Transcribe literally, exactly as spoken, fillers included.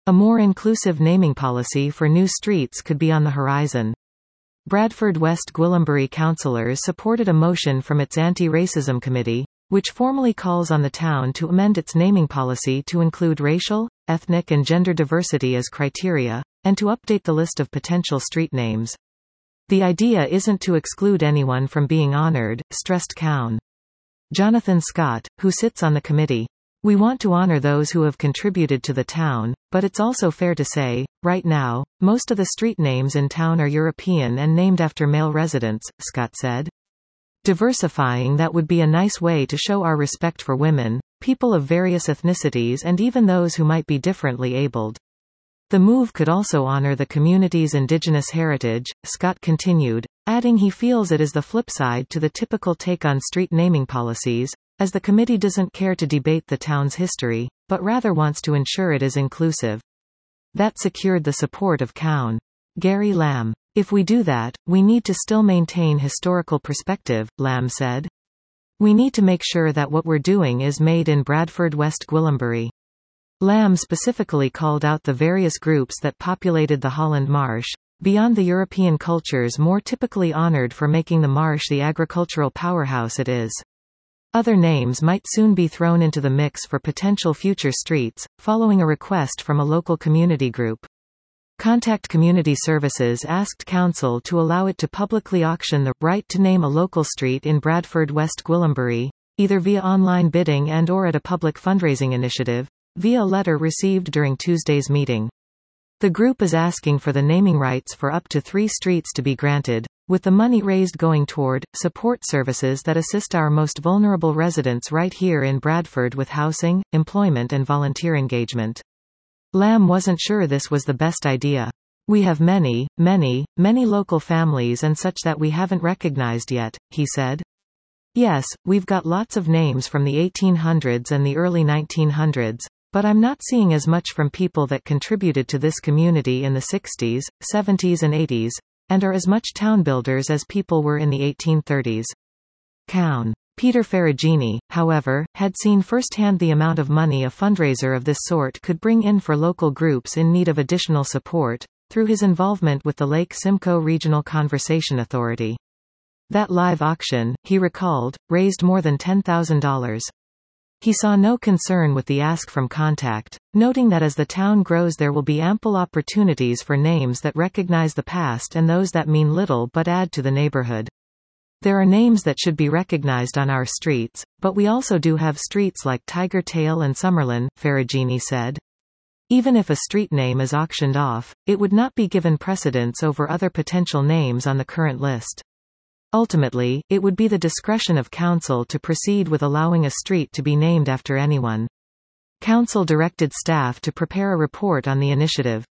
A more inclusive naming policy for new streets could be on the horizon. Bradford West Gwillimbury councillors supported a motion from its anti-racism committee, which formally calls on the town to amend its naming policy to include racial, ethnic and gender diversity as criteria, and to update the list of potential street names. The idea isn't to exclude anyone from being honored, stressed Cowan. Jonathan Scott, who sits on the committee. We want to honor those who have contributed to the town, but it's also fair to say, right now, most of the street names in town are European and named after male residents, Scott said. Diversifying that would be a nice way to show our respect for women, people of various ethnicities and even those who might be differently abled. The move could also honor the community's indigenous heritage, Scott continued, adding he feels it is the flip side to the typical take on street naming policies, as the committee doesn't care to debate the town's history, but rather wants to ensure it is inclusive. That secured the support of Cowan. Gary Lamb. If we do that, we need to still maintain historical perspective, Lamb said. We need to make sure that what we're doing is made in Bradford West Gwillimbury. Lamb specifically called out the various groups that populated the Holland Marsh, beyond the European cultures more typically honored for making the marsh the agricultural powerhouse it is. Other names might soon be thrown into the mix for potential future streets, following a request from a local community group. Contact Community Services asked Council to allow it to publicly auction the right to name a local street in Bradford West Gwillimbury, either via online bidding and or at a public fundraising initiative, via a letter received during Tuesday's meeting. The group is asking for the naming rights for up to three streets to be granted, with the money raised going toward support services that assist our most vulnerable residents right here in Bradford with housing, employment and volunteer engagement. Lamb wasn't sure this was the best idea. We have many, many, many local families and such that we haven't recognized yet, he said. Yes, we've got lots of names from the eighteen hundreds and the early nineteen hundreds, but I'm not seeing as much from people that contributed to this community in the sixties, seventies and eighties, and are as much town builders as people were in the eighteen thirties. Cowan. Peter Ferragini, however, had seen firsthand the amount of money a fundraiser of this sort could bring in for local groups in need of additional support, through his involvement with the Lake Simcoe Regional Conservation Authority. That live auction, he recalled, raised more than ten thousand dollars. He saw no concern with the ask from Contact, noting that as the town grows there will be ample opportunities for names that recognize the past and those that mean little but add to the neighborhood. There are names that should be recognized on our streets, but we also do have streets like Tiger Tail and Summerlin, Ferragini said. Even if a street name is auctioned off, it would not be given precedence over other potential names on the current list. Ultimately, it would be the discretion of Council to proceed with allowing a street to be named after anyone. Council directed staff to prepare a report on the initiative.